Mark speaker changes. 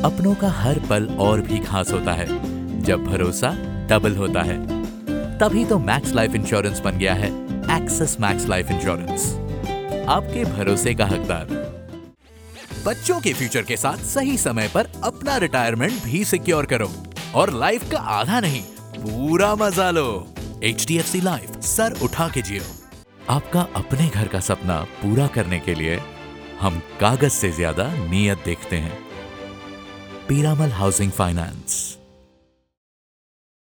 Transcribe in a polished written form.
Speaker 1: अपनों का हर पल और भी खास होता है जब भरोसा डबल होता है। तभी तो मैक्स लाइफ इंश्योरेंस बन गया है एक्सिस मैक्स लाइफ इंश्योरेंस, आपके भरोसे का हकदार। बच्चों के फ्यूचर के साथ सही समय पर अपना रिटायरमेंट भी सिक्योर करो और लाइफ का आधा नहीं पूरा मजा लो। HDFC लाइफ, सर उठा के जियो। आपका अपने घर का सपना पूरा करने के लिए हम कागज से ज्यादा नीयत देखते हैं। Piramal housing finance.